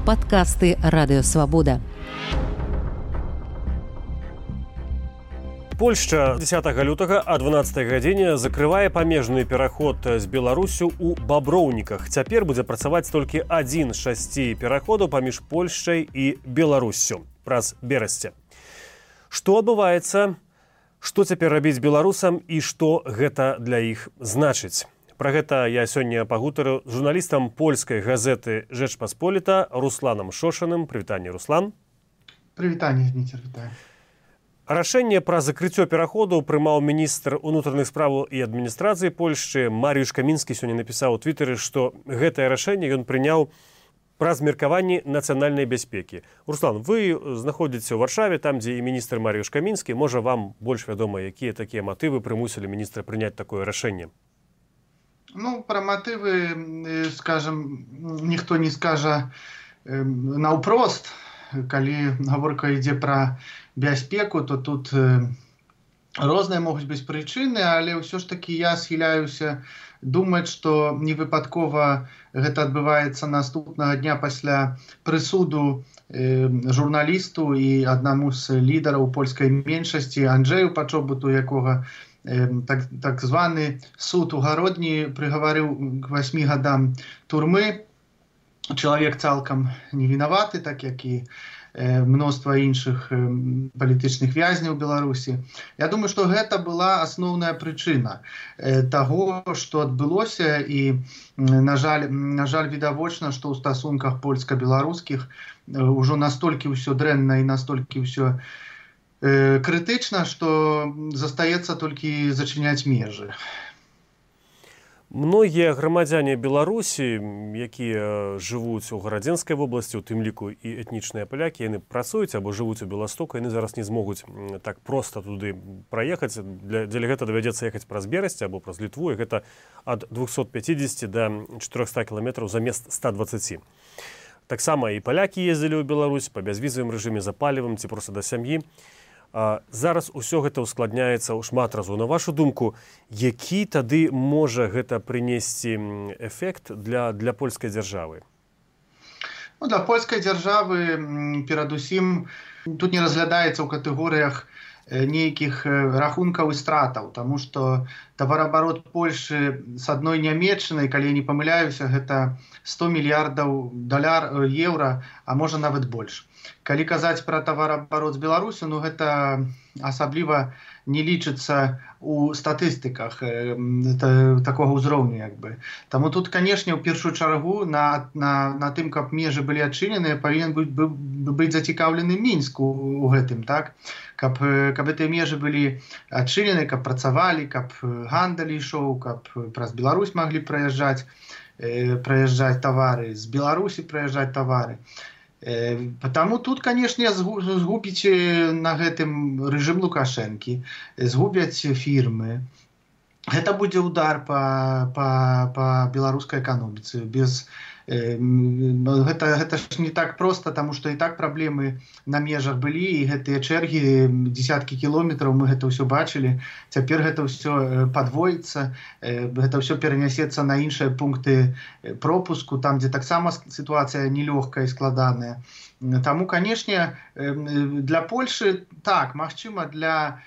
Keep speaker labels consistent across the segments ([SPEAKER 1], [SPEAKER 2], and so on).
[SPEAKER 1] Падкасты Радыёвабода.
[SPEAKER 2] Польшча 10 лютага а 12 гадзіне закрывае памежны пераход з Беларусю ў Баброўніках. Цяпер будзе працаваць толькі адзін з 6 пераходаў паміж Польшчай і Беларуссю праз Берасце. Што адбываецца, што цяпер рабіць беларусам і што гэта для іх значыць? Пра гэта я сёння пагутарыў з журналістам польскай газеты «Жэчпасполіта» Русланам Шошаным. Прывітанне, Руслан.
[SPEAKER 3] Прывітанне, Дміцер, вітаю.
[SPEAKER 2] Рашэнне пра закрыццё пераходу прымаў міністр унутраных справаў і адміністрацыі Польшчы Марыюш Камінскі сёння напісаў у твітары, што гэтае рашэнне ён прыняў праз меркаванні нацыянальнай бяспекі. Руслан, вы знаходзіцеся ў Варшаве, там, дзе і міністр Марыюш Камінскі. Можа, вам больш вядома, якія такія матывы прымусілі міністра прыняць такое рашэнне?
[SPEAKER 3] Пра матывы, скажам, ніхто не скажа наўпрост. Калі гаворка ідзе пра бяспеку, то тут розныя могуць быць прычыны, але ўсё ж такі я схіляюся думаць, што невыпадкова гэта адбываецца наступнага дня пасля прысуду журналісту і аднаму з лідараў польскай меншасці Анджэю Пачобуту, якога так званы суд у Гародні прыгаварыў к 8 гадам турмы. Чалавек цалкам невінаваты, так як і мноства іншых палітычных вязняў у Беларусі. Я думаю, што гэта была асноўная прычына таго, што адбылося, і на жаль, відавочна, што ў стасунках польска-беларускіх ўжо настолькі ўсё дрэнна і настолькі ўсё крытычна, што застаецца толькі зачыняць межы.
[SPEAKER 2] Многія грамадзяне Беларусі, якія жывуць у Гарадзенскай вобласці, у тым ліку і этнічныя палякі, яны працуюць або жывуць у Беластоку, яны зараз не змогуць так проста туды праехаць. Дзеля гэта давядзецца ехаць праз Берасце або праз Літву, і гэта ад 250 да 400 кіламетраў замест 120. Таксама і палякі ездзілі ў Беларусь па бязвізавым рэжыме, за палівам ці проста да сям'і. Зараз усё гэта ускладняецца ў шмат разоў. На вашу думку, які тады можа гэта прынесці эфект для польскай дзяржавы?
[SPEAKER 3] Для польскай дзяржавы перадусім тут не разглядаецца ў катэгорыях нейкіх рахункаў і стратаў, таму што тавараабарот Польшы з адной Нямецчынай, калі я не памыляюся, гэта 100 мільярдаў еўра, а можа нават больш. Калі казаць пра тавараабарот з Беларусю, гэта асабліва не лічыцца ў статыстыках такога ўзроўню. Таму тут, канешне, ў першую чаргу на тым, каб межы былі адчыненыя, павінен быць зацікаўлены Мінск у гэтым, так? Каб гэтыя межы былі адчынены, каб працавалі, каб гандаль ішоў, каб праз Беларусь маглі праязджаць тавары, з Беларусі праязджаць тавары. Таму тут, канешне, згубіць на гэтым рэжым Лукашэнкі, згубяць фірмы. Гэта будзе удар па беларускай эканоміцы. Гэта ж не так проста, таму што і так праблемы на межах былі, і гэтыя чэргі, дзесяткі кіламетраў, мы гэта ўсё бачылі. Цяпер гэта ўсё падвоіцца, гэта ўсё перанясецца на іншыя пункты пропуску, там, дзе таксама сітуацыя нелёгкая і складаная. Таму, канешне, для Польшы, так, магчыма, для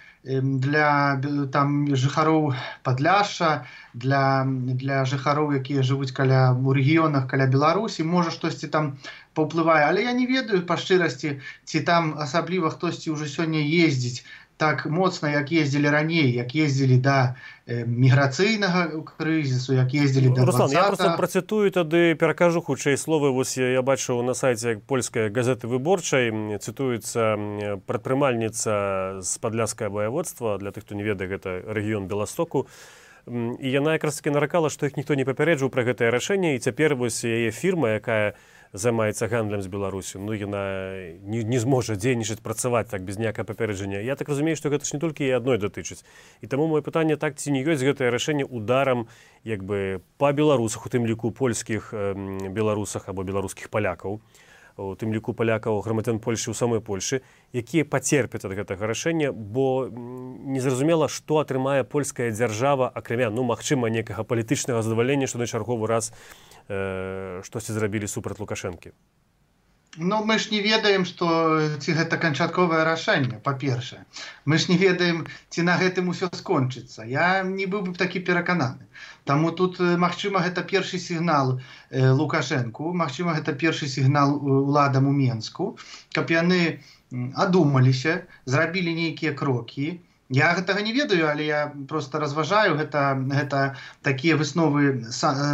[SPEAKER 3] жыхароў Падляшша, для жыхароў, якія жывуць у рэгіёнах каля Беларусі, можа штосьці там паўплывае. Але я не ведаю па шчырасці, ці там асабліва хтосьці ўжо сёння ездзіць так моцна, як ездзілі раней, як ездзілі да міграцыйнага крызісу, як ездзілі да 20-го.
[SPEAKER 2] Руслан, я просто працытую тады, перакажу хутчэй словы. Вось я бачыў на сайце польскай газеты «Выборчай», цытуецца прадпрымальніца з Падляшскага воеводства, для тых, хто не ведае, гэта рэгіён Беластоку. І яна якраз таки наракала, што іх ніхто не папярэджваў пра гэтае рашэнне, і цяпер вось яе фірма, якая займаецца гандлем з Беларусю, яна не зможа дзейнічаць, працаваць так без ніякага папярэджання. Я так разумею, што гэта ж не толькі і адной датычыць. І таму моё пытанне так, ці не ёсць гэтае рашэнне ударам па беларусах, у тым ліку польскіх беларусах або беларускіх палякаў, у тым ліку палякаў грамадзян Польшы ў самой Польшы, якія пацерпяць ад гэтага рашэння, бо незразумела, што атрымае польская дзяржава, акрамя, магчыма, некага палітычнага задавальнення, што на чарговы раз штосьці зрабілі супраць Лукашэнкі.
[SPEAKER 3] Ну, мы ж не ведаем, што ці гэта канчатковае рашэнне, па-першае. Мы ж не ведаем, ці на гэтым усё скончыцца. Я не быў бы такі перакананы. Таму тут, магчыма, гэта першы сігнал Лукашэнку, магчыма, гэта першы сігнал уладам у Менску, каб яны адумаліся, зрабілі нейкія крокі. Я гэтага не ведаю, але я просто разважаю, гэта такія высновы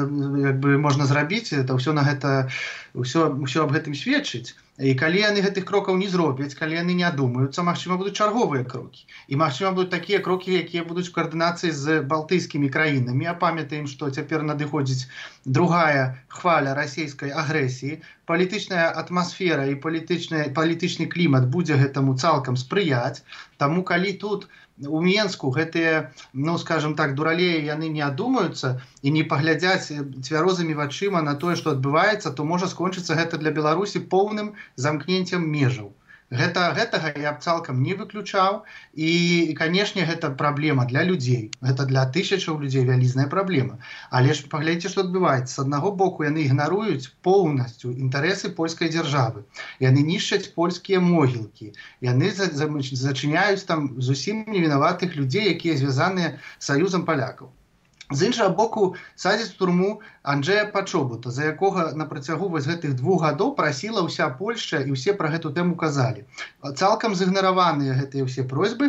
[SPEAKER 3] як бы можна зрабіць, это ўсё на гэта ўсё аб гэтым сведчыць. І калі яны гэтых крокаў не зробяць, калі яны не адумаюцца, магчыма, будуць чарговыя крокі. І магчыма, будуць такія крокі, якія будуць у каардынацыі з балтыйскімі краінамі. А памятаем, што цяпер надыходзіць другая хваля расійскай агрэсіі. Палітычная атмасфера і палітычны клімат будзе гэтаму цалкам спрыяць. Таму калі тут у Менску гэтыя, ну, скажем так, дуралеі яны не адумаюцца і не паглядзяць цвярозымі вачыма на тое, што адбываецца, то можа скончыцца гэта для Беларусі поўным замкненцем межаў. Гэтага я б цалкам не выключаў. І, канешне, гэта праблема для людзей. Гэта для тысячаў людзей вялізная праблема. Але ж паглядзіце, што адбываецца. З аднаго боку, яны ігнаруюць поўнасцю інтарэсы польскай дзяржавы. Яны нішчаць польскія могілкі. Яны зачыняюць там зусім невінаватых людзей, якія звязаныя з саюзам палякаў. З іншага боку, садзяць у турму Анджэя Пачобута, за якога на працягу вось гэтых 2 гадоў прасіла ўся Польшча, і ўсе пра гэту тэму казалі. Цалкам зігнараваныя гэтыя ўсе просьбы,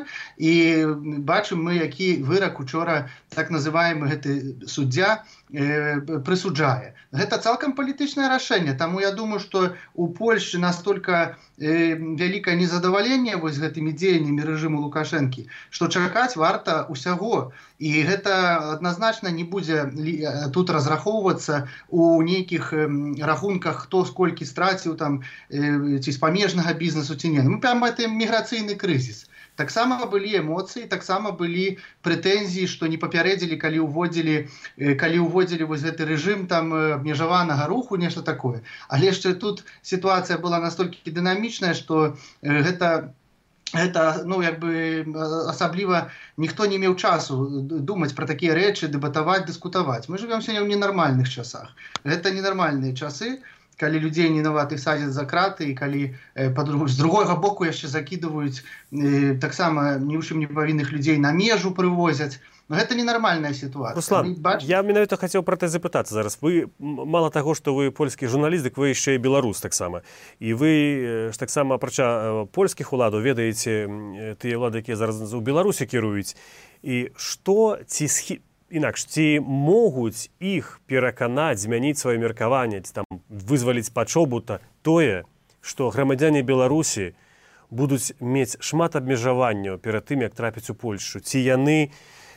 [SPEAKER 3] і бачым мы, які вырак учора так называемы гэты суддзя прысуджае. Гэта цалкам палітычнае рашэнне, таму я думаю, што у Польшчы настолькі вялікае незадаваленне вось гэтымі дзеяннямі рэжыму Лукашэнкі, што чакаць варта ўсяго. І гэта адназначна не будзе тут разрахоўвацца у нейкіх рахунках, хто сколькі страціў там, ці з памежнага бізнесу, ці не. Мы памятаем міграцыйны крызіс. Таксама былі эмоцыі, таксама былі прэтэнзіі, што не папярэдзілі, калі ўводзілі вось гэты рэжым там абмежаванага руху, нешта такое. Але яшчэ тут сітуацыя была настолькі дынамічная, што гэта, ну, як бы, асабліва ніхто не меў часу думаць пра такія рэчы, дэбатаваць, дыскутаваць. Мы жывём сёння ў ненармальных часах. Гэта ненармальныя часы, калі людзей невінаватых садзяць за краты, і калі з другога боку яшчэ закідваюць таксама ні ў чым не павінных людзей на межу прывозяць. Гэта ненармальная сітуацыя.
[SPEAKER 2] Руслан, я менавіта хацеў пра те запытацца зараз. Вы, мала таго, што вы польскі журналіст, дык вы яшчэ і беларус таксама. І вы ж таксама, апрача польскіх уладаў, ведаеце тыя ўлады, якія зараз у Беларусі кіруюць. І што інакш, ці могуць іх пераканаць, змяніць сваё меркаванне, ці там вызваліць Пачобута тое, што грамадзяне Беларусі будуць мець шмат абмежаванняў перад тым, як трапіць у Польшчу. Ці яны,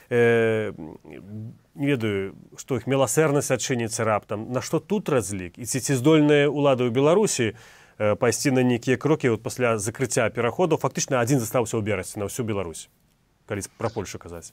[SPEAKER 2] не ведаю, што іх міласэрнасць адчыніцца раптам, на што тут разлік? І ці здольныя ўлады ў Беларусі пайсці на нейкія крокі пасля закрыцця пераходаў? Фактычна адзін застаўся ў Берасці на ўсю Беларусь, калі пра Польшу казаць.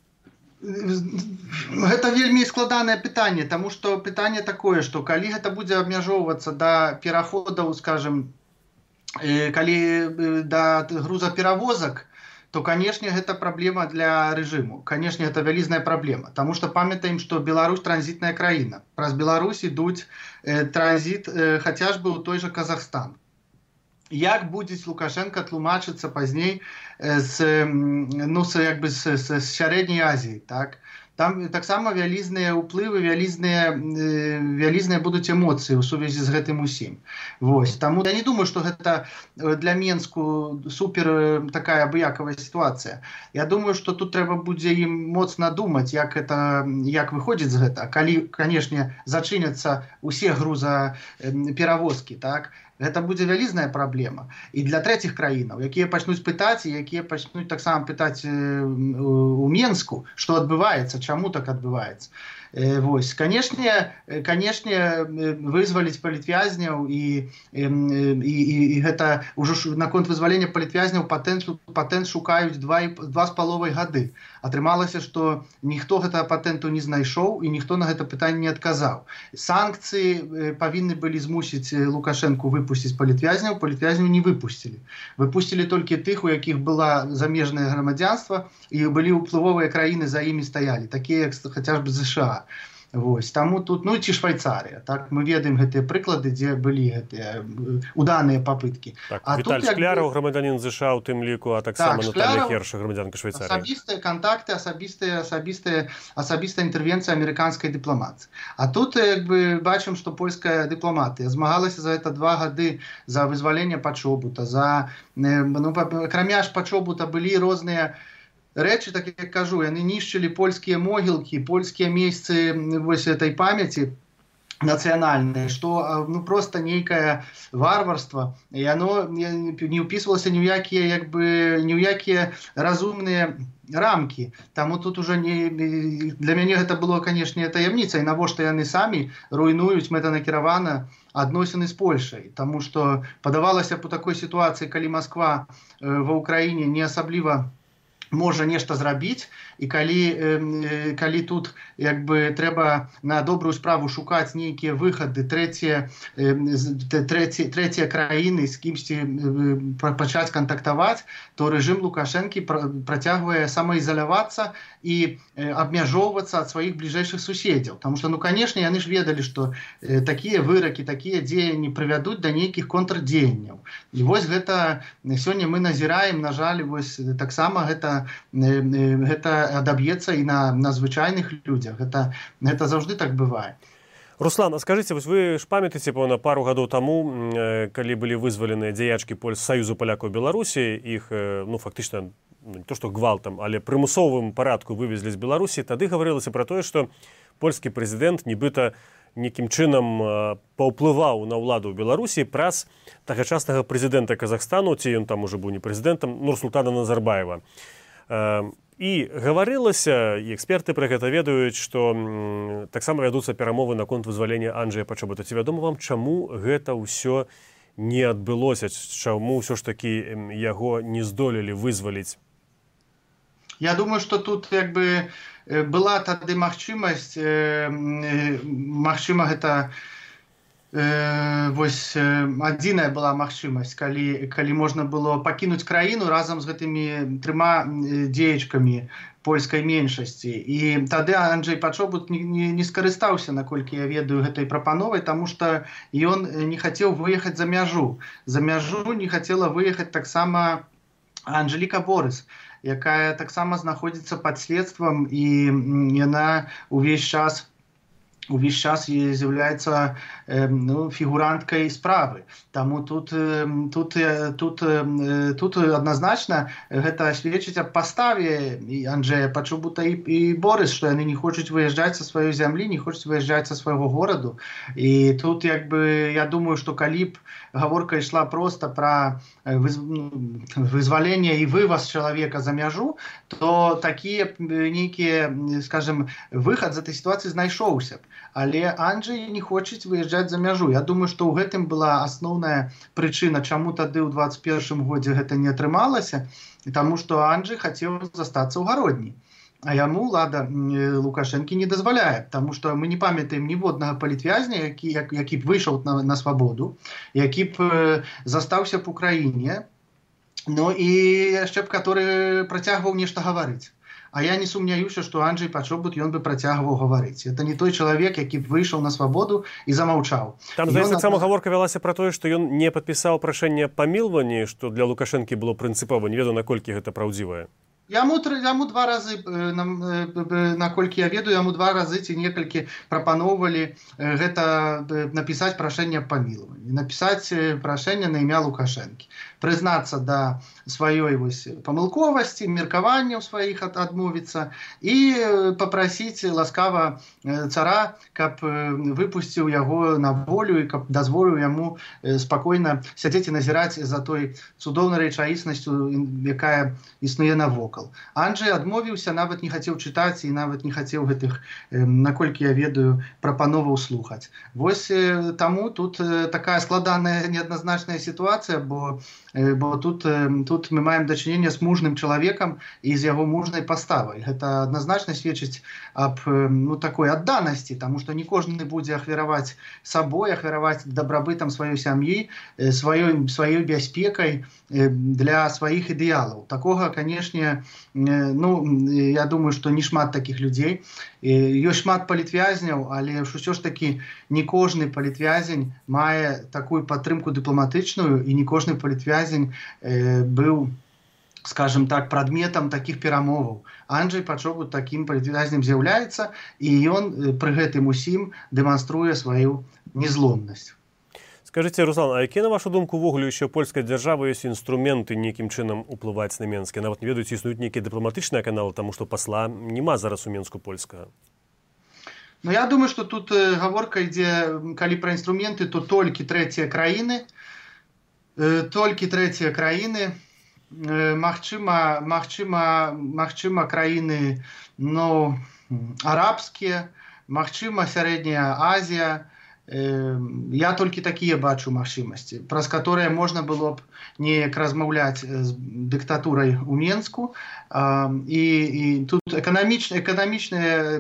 [SPEAKER 3] Гэта вельмі складанае пытанне, таму што пытанне такое, што калі гэта будзе абмяжоўвацца да пераходаў, скажем, калі да грузаперавозак, то, канешне, гэта праблема для рэжыму. Канешне, гэта вялізная праблема, таму што памятаем, што Беларусь транзітная краіна. Праз Беларусь ідуць транзіт хаця ж бы ў той жа Казахстан. Як будзе Лукашенко тлумачыцца пазней з сярэдняй Азіі, так? Там таксама вялізныя ўплывы, вялізныя будуць эмоцыі ў сувязі з гэтым усім. Вось. Таму я не думаю, што гэта для Менску супер такая абыякавая сітуацыя. Я думаю, што тут трэба будзе ім моцна думаць, як выходзіць з гэта. Калі, канешне, зачыняцца усе грузаперавозкі, так? Гэта будзе вялізная праблема. І для трэціх краінаў, якія пачнуць пытаць, і якія пачнуць таксама пытаць у Менску, што адбываецца, чаму так адбываецца. Вось. Канешне, вызваліць палітвязняў і гэта ўжо наконт вызвалення палітвязняў патэнт шукаюць 2,5 гады. Атрымалася, што ніхто гэтага патэнту не знайшоў і ніхто на гэта пытанне не адказаў. Санкцыі павінны былі змусіць Лукашэнку выпусціць палітвязняў не выпусцілі. Выпусцілі толькі тых, у якіх была замежнае грамадзянства, і былі ўплывовыя краіны за імі стаялі, такія як хаця б США. Вось, таму тут, ну, ці Швайцарія, так, мы ведаем гэтыя прыклады, дзе былі гэтыя уданыя попыткі.
[SPEAKER 2] Так, Віталь Шкляраў, грамадзянін ЗША ў тым ліку, а таксама Наталія Херш, грамадзянка Швейцарыі.
[SPEAKER 3] Асабістыя кантакты, асабістая інтэрвенцыя амерыканскай дыпламатыі. А тут, як бы, бачым, што польская дыпламатыя змагалася за гэта 2 гады за вызваленне Пачобута, за, ну, акрамя ж Пачобута былі розныя рэчы, так як кажу, яны нішчылі польскія могілкі, польскія месцы вось этой памяці нацыянальныя, што, ну, проста нейкае варварства, і яно не ўпісвалася ні ў якія разумныя рамкі. Таму тут уже для мяне гэта было, канешне, таямніцай, навошта яны самі руйнуюць мэтанакіравана адносіны з Польшай. Таму што падавалася б у такой сітуацыі, калі Масква ва ўкраіне не асабліва можа нешта зрабіць, і калі тут, як бы, трэба на добрую справу шукаць нейкія выхады, трэція краіны з кімсьці пачаць кантактаваць, то рэжым Лукашэнкі працягвае самаізалявацца і абмяжоўвацца ад сваіх бліжэйшых суседзяў. Таму што, ну, канешне, яны ж ведалі, што такія выракі, такія дзеянні прывядуць да нейкіх контрдзеянняў. І вось гэта сёння мы назіраем, на жаль, вось таксама гэта адаб'ецца і на звычайных людзях. Гэта заўжды так бывае.
[SPEAKER 2] Руслан, а скажыце, вось вы ж памятаеце, пэўна, пару гадоў таму, калі былі вызваленыя дзеячкі Саюзу палякаў Беларусі, іх, ну, фактычна, не то што гвалтам, але прымусовым парадку вывезлі з Беларусі, тады гаварылася пра тое, што польскі прэзідэнт нібыта нейкім чынам паўплываў на ўладу ў Беларусі праз тагачаснага прэзідэнта Казахстану, ці ён там ужо быў не прэзідэнтам, Нурсултана Назарбаева. І гаварылася, і эксперты пра гэта ведаюць, што таксама вядуцца перамовы наконт вызвалення Анджэя Пачобута. Ці вядома вам, чаму гэта ўсё не адбылося, чаму ўсё ж такі яго не здолелі вызваліць?
[SPEAKER 3] Я думаю, што тут, як бы, была тады магчымасць, магчыма, гэта вось адзіная была магчымасць, калі можна было пакінуць краіну разам з гэтымі 3 дзеячкамі польскай меншасці. І тады Анджэй Пачобут не скарыстаўся, наколькі я ведаю, гэтай прапановай, таму што ён не хацеў выехаць за мяжу. За мяжу не хацела выехаць таксама Анжэліка Борыс, якая таксама знаходзіцца пад следствам, і яна увесь час з'яўляецца, ну, фігуранткай справы. Таму тут адназначна гэта сведчыць аб паставе Анджэя Пачобута і Борыс, што яны не хочуць выязджаць са сваёй зямлі, не хочуць выязджаць са свайго гораду. І тут, як бы, я думаю, што калі б гаворка ішла проста пра вызваленне і вываз чалавека за мяжу, то такія нейкія, скажем, выхад з этой сітуацыі знайшоўся б. Але Анджэй не хочуць выязджаць за мяжу. Я думаю, што ў гэтым была асноўная прычына, чаму тады ў 21 годзе гэта не атрымалася, таму што Анджэй хацеў застацца ў гародні. А яму ўлада Лукашэнкі не дазваляе, таму што мы не памятаем ніводнага палітвязня, які б выйшаў на свабоду, які б застаўся б у краіне, ну і яшчэ б, который працягваў нешта гаварыць. А я не сумняюся, што Анджэй Пачобут, ён бы працягваў гаварыць. Это не той чалавек, які б выйшаў на свабоду і замаўчаў.
[SPEAKER 2] Там, здаецца, таксама гаворка вялася пра тое, што ён не падпісаў прашэнне аб памілванні, што для Лукашэнкі было прынцыпова. Не ведаю, наколькі гэта праўдзівае.
[SPEAKER 3] Яму 2 разы, наколькі я ведаю, яму 2 разы ці некалькі прапаноўвалі гэта напісаць прашэнне аб памілванні, напісаць прашэнне на імя Лукашэнкі, прызнацца да сваёй памылковасці, меркаванняў сваіх адмовіцца і папрасіць ласкава цара, каб выпусціў яго на волю і каб дазволіў яму спакойна сядзець і назіраць за той цудоўнай рэчаіснасцю, якая існуе навокал. Анджэй адмовіўся, нават не хацеў чытаць і нават не хацеў гэтых, наколькі я ведаю, прапановаў слухаць. Вось таму тут такая складаная неадназначная сітуацыя, бо тут мы маем дачыненне з мужным чалавекам і з яго мужнай паставай. Гэта адназначна сведчыць аб такой адданасці, таму што не кожны будзе ахвяраваць сабой, ахвяраваць дабрабытам сваёй сям'і, сваёй бяспекай для сваіх ідэалаў. Такога, канешне, ну, я думаю, што не шмат такіх людзей. Ёсць шмат палітвязняў, але ўсё ж такі не кожны палітвязень мае такую падтрымку дыпламатычную, і не кожны палітвязень быў, скажем так, прадметам такіх перамоваў. Анджэй Пачобут такім палітвязнем з'яўляецца, і ён пры гэтым усім дэманструе сваю незломнасць.
[SPEAKER 2] Скажите, Руслан, а якія, на вашу думку, увогуле еще польская держава есть инструменты неким чином уплывать на Менск? Нават не ведаю, ці існуюць некія дыпламатычныя каналы, тому что посла нема зараз у Менску польскага.
[SPEAKER 3] Ну, я думаю, что тут гаворка ідзе, калі пра інструменты, то толькі трэція краіны. Магчыма, краіны, ну, арабскія, магчыма, сярэдняя Азія. Я толькі такія бачу магчымасці, праз которые можна было б неяк размаўляць з дыктатурай у Менску. І тут эканамічныя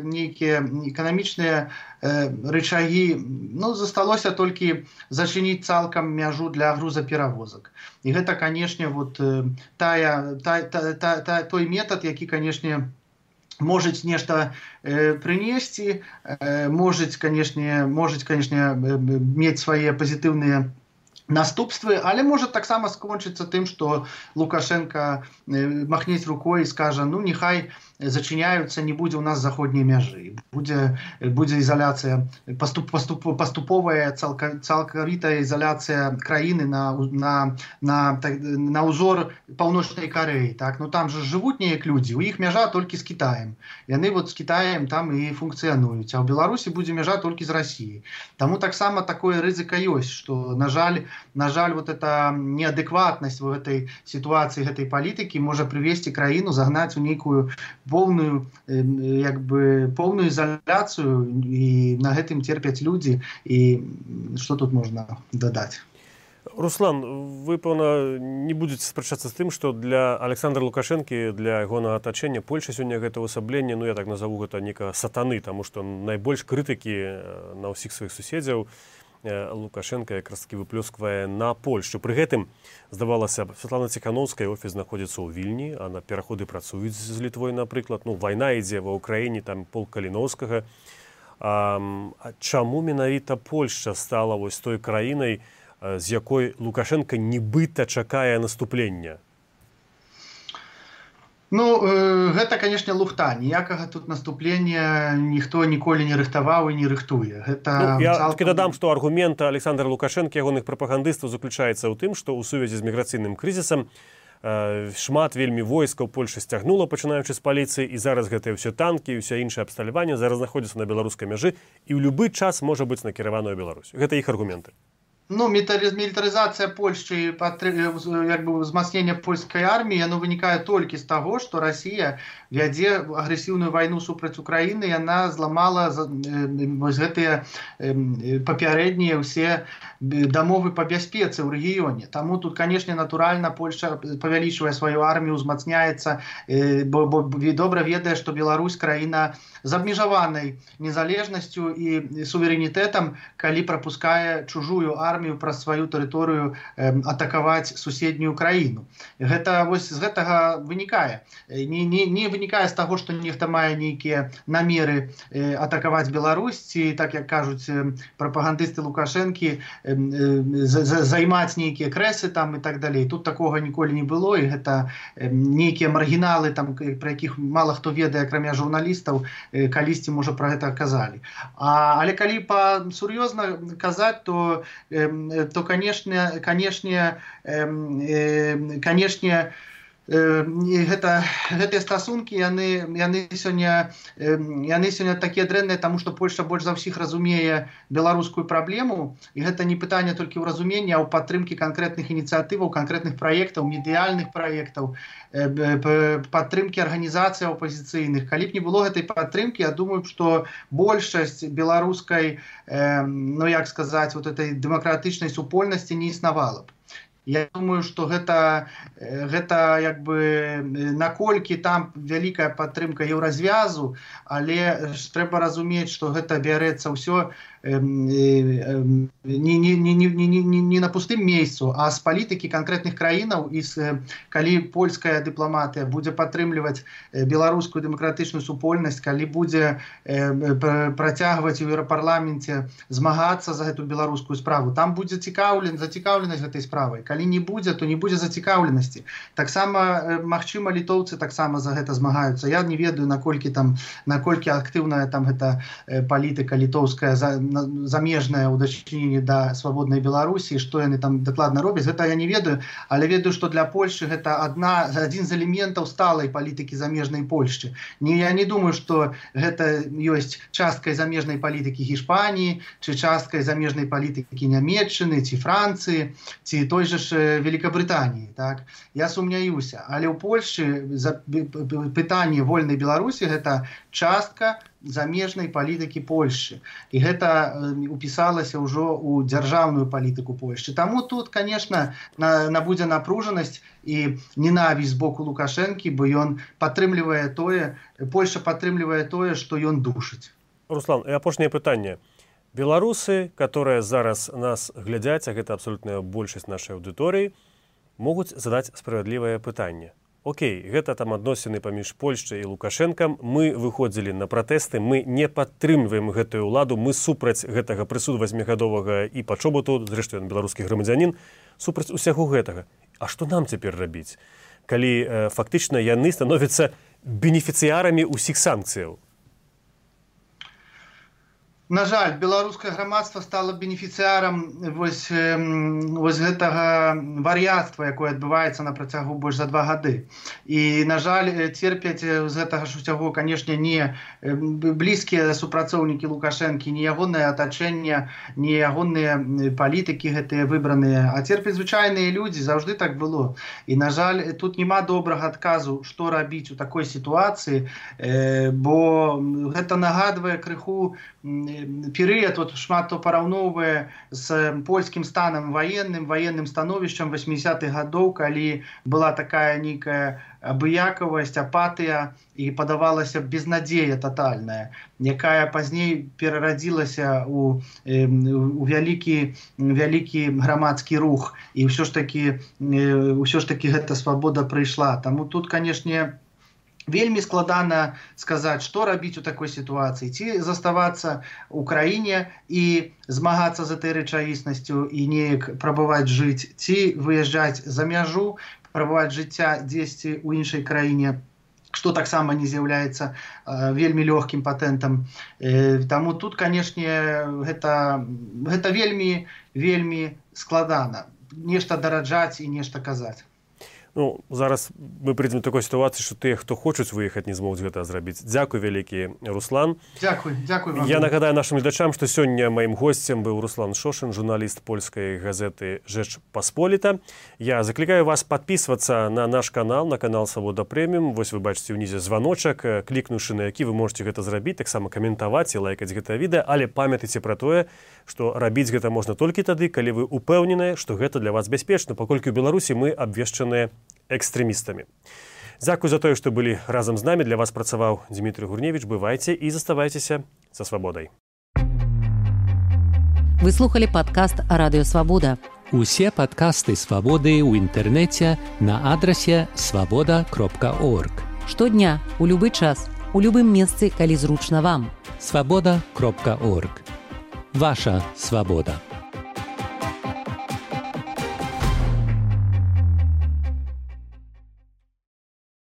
[SPEAKER 3] рычагі, ну, засталося толькі зачыніць цалкам мяжу для грузаперавозак. І гэта, канешне, вот той метад, які, канешне, может нешта прынесці, может, конечно, мець свае пазітыўныя наступствы, але может таксама скончыцца тым, што Лукашенко махнець рукой і скажа, ну, нехай зачыняюцца, не будзе ў нас заходняй мяжы. Будзе ізаляцыя, паступовая, цалкавітая ізаляцыя краіны на ўзор Паўночнай Карэі. Так? Ну, там же жывуць неяк людзі, у іх мяжа толькі з Кітаем. Яны вот з Кітаем там і функцыянуюць, а ў Беларусі будзе мяжа толькі з Расіяй. Таму таксама такое рызыка ёсць, што, на жаль, вот эта неадэкватнасць в этой ситуации, этой политики может привести краіну, загнать у некую полную изоляцию, и на гэтым терпят люди, и что тут можно додать?
[SPEAKER 2] Руслан, вы, пэўна, не будете спрачацца з тым, што для Александра Лукашэнкі, для ягонага атачэння Польша сёння гэта ўвасабленне, ну, я так назову гэта некага сатаны, таму што найбольш крытыкі на ўсіх сваіх суседзяў Лукашенко якраз таки выплёсквае на Польшу. Пры гэтым, здавалася б, Святлана Ціханаўская офіс знаходзіцца ў Вільні, а на пераходы працуюць з Літвой, напрыклад. Ну, вайна ідзе ва Ўкраіне, там полк Каліноўскага. А чаму менавіта Польшча стала вось той краінай, з якой Лукашенко нібыта чакае наступлення?
[SPEAKER 3] Ну, гэта, конечно, лухта. Ніякага тут наступлення ніхто ніколі не рыхтаваў і не рыхтуе.
[SPEAKER 2] Ну, я таки дадам, што аргумент Александра Лукашэнкі, ягоных прапагандыстаў, заключаецца ў тым, што ў сувязі з міграцыйным крызісам шмат вельмі войскаў Польша сцягнула, пачынаючы з паліцыі, і зараз гэтыя ўсе танкі і ўсё іншае абсталяванне зараз знаходзіцца на беларускай мяжы і ў любы час можа быць накіравана ў Беларусь. Гэта іх аргументы.
[SPEAKER 3] Ну, мілітарызацыя Польшчы, узмацнення польскай арміі, яно вынікае толькі з таго, што Расія вядзе агрэсіўную вайну супраць Украіны, яна зламала гэтыя папярэднія ўсе дамовы па бяспецы ў рэгіёне. Таму тут, канешне, натуральна, Польшча павялічвае сваю армію, узмацняецца, бо добра ведае, што Беларусь краіна з абмежаванай незалежнасцю і суверэнітэтам, калі прапускае чужую армію праз сваю тэрыторыю атакаваць суседнюю краіну. Гэта вось з гэтага вынікае. Не вынікае з таго, што нехта мае нейкія намеры атакаваць Беларусь, ці, так як кажуць прапагандысты Лукашэнкі, займаць нейкія крэсы там і так далей. Тут такога ніколі не было, і гэта нейкія маргіналы, там, пра якіх мала хто ведае, акрамя журналістаў, калісьці, можа, пра гэта казалі. Але калі сур'ёзна казаць, то канешне, гэтыя стасункі, яны сёння такія дрэнныя, таму што Польшча больш за ўсіх разумее беларускую праблему, і гэта не пытанне толькі ў разуменні, а ў падтрымкі канкрэтных ініцыятываў, канкрэтных праектаў, медыяльных праектаў, падтрымкі арганізацый апазіцыйных. Калі б не было гэтай падтрымкі, я думаю, што большасць беларускай, ну, як сказаць, вот этой дэмакратычнай супольнасці не існавала б. Я думаю, што гэта наколькі там вялікая падтрымка еўразвязу, але трэба разумець, што гэта бярэцца ўсё не на пустым месцу, а з палітыкі канкрэтных краінаў, і калі польская дыпламатыя будзе падтрымліваць беларускую дэмакратычную супольнасць, калі будзе працягваць у Еўрапарламенце змагацца за гэту беларускую справу, там будзе зацікаўленасць гэтай справай. Калі не будзе, то не будзе зацікаўленасці. Таксама, магчыма, літоўцы таксама за гэта змагаюцца. Я не ведаю, наколькі актыўная там гэта палітыка літоўская замежная ў дачыненні да свабоднай Беларусі, што яны там дакладна робяць, гэта я не ведаю, але ведаю, што для Польшчы гэта адзін з элементаў сталай палітыкі замежнай Польшчы. Я не думаю, што гэта ёсць часткай замежнай палітыкі Гішпаніі, ці часткай замежнай палітыкі Нямецчыны, ці Францыі, ці той жа ж Великабрытаніі. Так? Я сумняюся. Але ў Польшчы пытанне вольнай Беларусі гэта частка замежнай палітыкі Польшчы. І гэта упісалася ўжо ў дзяржаўную палітыку Польшчы. Таму тут, конечно, набудзе напружанасць і ненавісць з боку Лукашэнкі, бо ён падтрымлівае тое, Польшча падтрымлівае тое, што ён душыць.
[SPEAKER 2] Руслан, і апошняе пытанне. Беларусы, которые зараз нас глядзяць, а гэта абсолютная большасць нашай аўдыторыі, могуць задаць справядлівае пытанне. Окей, гэта там адносіны паміж Польшчай і Лукашэнкам. Мы выходзілі на пратэсты, мы не падтрымліваем гэтую ўладу, мы супраць гэтага прысуду 8гадовага і пачобуту, зрэшты, ён беларускі грамадзянін, супраць усяго гэтага. А што нам цяпер рабіць, калі фактычна яны становяцца бенефіцыярамі ўсіх санкцыяў?
[SPEAKER 3] На жаль, беларускае грамадства стало бенефіцыярам вось гэтага вар'яцтва, якое адбываецца на працягу больш за 2 гады. І, на жаль, церпяць з гэтага ж усяго, канешне, не блізкія супрацоўнікі Лукашэнкі, не ягонае атачэнне, не ягоныя палітыкі гэтыя выбраныя, а церпяць звычайныя людзі, заўжды так было. І, на жаль, тут няма добрага адказу, што рабіць у такой сітуацыі, бо гэта нагадвае крыху перыяд, шмат хто параўноўвае з польскім станам ваенным становішчам 80-х гадоў, калі была такая нейкая абыякавасць, апатыя і падавалася безнадзея тотальная, якая пазней перарадзілася у вялікі грамадскі рух, і ўсё ж такі гэта свабода прыйшла. Таму тут, канешне, вельмі складана сказаць, што рабіць у такой сітуацыі. Ці заставацца ў краіне і змагацца з гэтай рэчаіснасцю і неяк прабаваць жыць, ці выязджаць за мяжу, прабаваць жыцця дзесьці ў іншай краіне, што таксама не з'яўляецца вельмі лёгкім патэнтам. Таму тут, канешне, гэта вельмі складана. Нешта дараджаць і нешта казаць.
[SPEAKER 2] Ну, зараз мы прыйдзем до такой сітуацыі, што тыя, хто хочуць выехаць, не змогуць гэта зрабіць. Дзякуй вялікі, Руслан.
[SPEAKER 3] Дзякуй вам.
[SPEAKER 2] Я нагадаю нашым гледачам, што сёння маім госцем быў Руслан Шошын, журналіст польскай газеты «Rzecz Посполита». Я заклікаю вас падпісвацца на наш канал, на канал «Свабода Прэміум». Вось вы бачыце ўнізе званочак, клікнуўшы на які вы можете гэта зрабіць, таксама каментаваць і лайкаць гэта відэа, але памятайце пра тое, што рабіць гэта можна толькі тады, калі вы упэўненыя, што гэта для вас бяспечна, паколькі ў Беларусі мы абвешчаныя экстрэмістамі. Дзякуй за тое, што былі разам з намі. Для вас працаваў Дмітрый Гурневіч. Бывайце і заставайцеся са свабодай.
[SPEAKER 1] Вы слухали падкаст «Радыё Свабода».
[SPEAKER 4] Усе падкасты «Свабоды» ў інтэрнэце на адрасе свабода.орг.
[SPEAKER 1] Штодня, у любы час, у любым месцы, калі зручна вам.
[SPEAKER 4] Свабода.орг. Ваша свабода.